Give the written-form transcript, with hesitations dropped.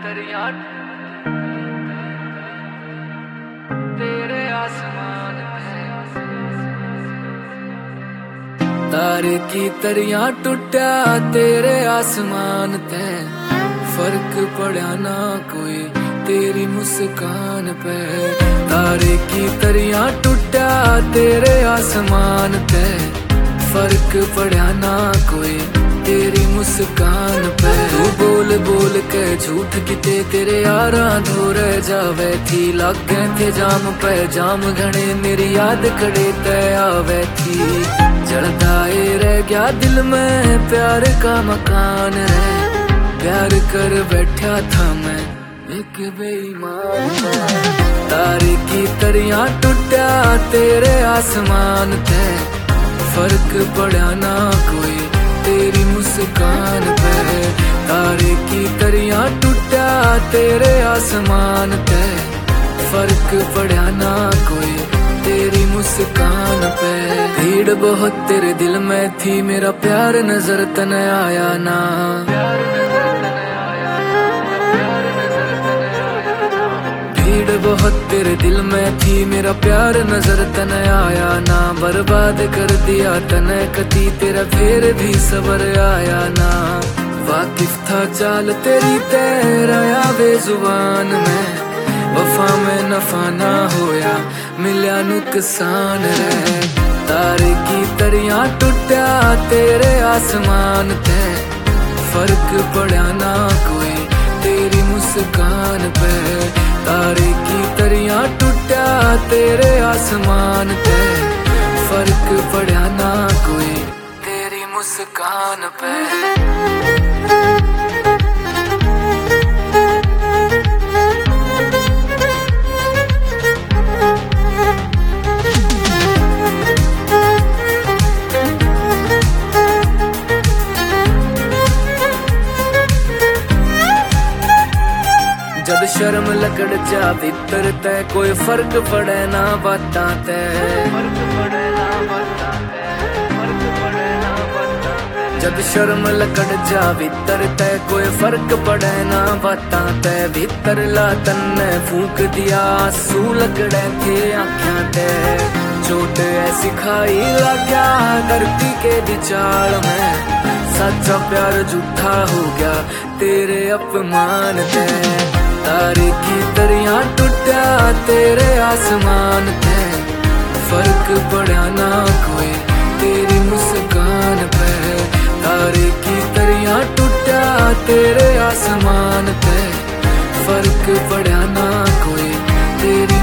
दरिया तेरे आसमान पे तारे की तरिया टूटा तेरे आसमान ते फर्क पड़ा ना कोई तेरी मुस्कान पे। तारे की तरिया टूटा तेरे आसमान ते फर्क पड़ा ना कोई तेरी मुस्कान पे। तू बोल बोल के झूठ किते तेरे यारा धो रह जावे थी। लागे थे जाम पे जाम घने मेरी याद खड़े तय आवे थी। जलता रह गया दिल में प्यार का मकान है। प्यार कर बैठा था मैं एक बेईमान। तारे की तरिया टूटा तेरे आसमान थे फर्क पड़ा ना कोई तेरी मुस्कान पे। तारे की तरिया टूटा तेरे आसमान पे फर्क पड़ा ना कोई तेरी मुस्कान पे। भीड़ बहुत तेरे दिल में थी मेरा प्यार नजर तन आया ना। भीड़ बहुत तेरे दिल में थी मेरा प्यार नजर तन आया ना। बर्बाद कर दिया तने कती तेरा फिर भी सबर आया ना। वाकिफ था चाल तेरी तेरा या बेजुबान में वफा में नफा ना होया मिल्या नुकसान रे। तारे की तरिया टूटा तेरे आसमान ते फर्क पड़ा ना कोई तेरी मुस्कान पे। तारे की तरिया टूटा तेरे आसमान पे फर्क पड़ा ना कोई तेरी मुस्कान पे। जब शर्म लकड़ जा भीतर ते कोई फर्क पड़े ना बातां ते। जब शर्म लकड़ जा भीतर ते कोई फर्क पड़े ना बातां ते। भीतर ला तन्ने फूक दिया आंसू लकड़े थे आँखों ते। चोट ऐसी खाई लगा धरती के विचार में। सच्चा प्यार झूठा हो गया तेरे अपमान ते। तारे की तरिया टूटा तेरे आसमान ते फर्क पड़ा ना कोई तेरी मुस्कान पे। तारे की तरिया टूटा तेरे आसमान ते फर्क पड़ा ना कोई तेरी